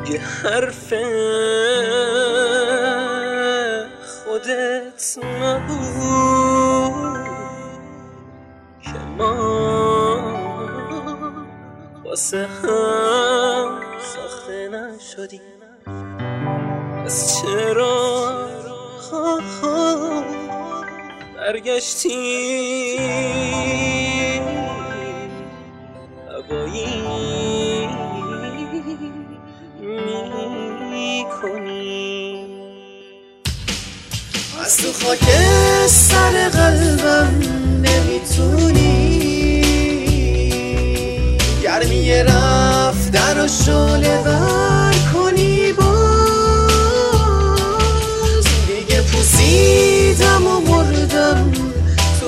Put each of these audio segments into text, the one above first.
دیگه حرف خودت نبود که ما واسه هم ساخته نشدیم. از چرا برگشتی هوایی میکنی؟ از تو خاک سر قلبم نمیتونی گرمی رفتن و شعله ور کنی. باز دیگه پوسیدم و مردم تو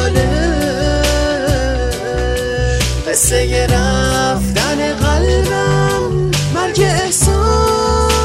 خیالت، قصه رفتن قلبم مرگ احساس.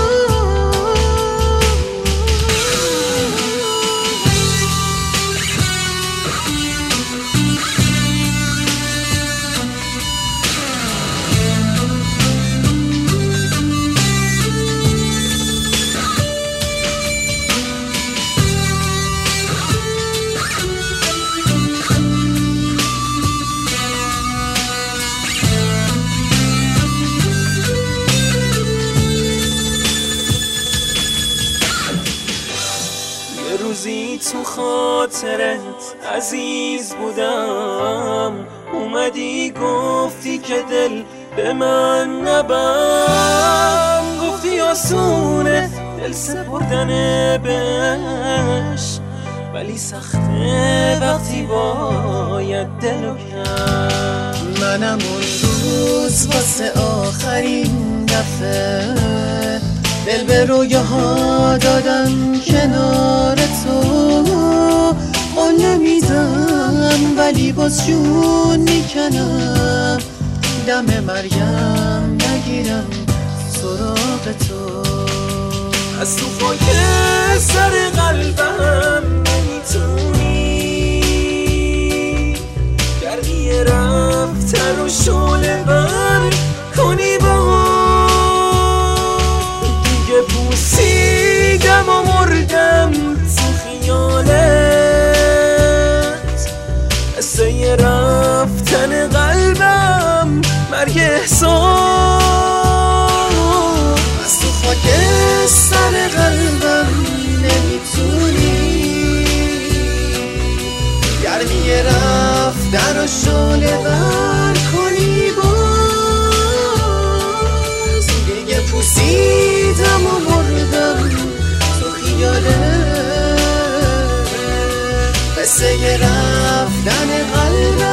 روزی تو خاطرت عزیز بودم، اومدی گفتی که دل به من نبند. گفتی آسونه دل سپردن بهش، ولی سخته وقتی باید دلو کرد. منم اون روز واسه آخرین دفعه دل به رویاها دادم کنار تو. قول نمیدم ولی باز جون میکنم، دم مریم نگیرم سراغ تو. از تو خاک سر قلبم نمیتونی گرمی رفتن و شعله ور کنی. پوسیدم و مردم تو خیالت، قصه رفتن قلبم مرگ احساس. از تو خاک سر قلبم نمیتونی گرمی رفتن و شعله ور کنی. باز دیگه پوسیدم و مردم تو خیالت، قصه رفتن قلبم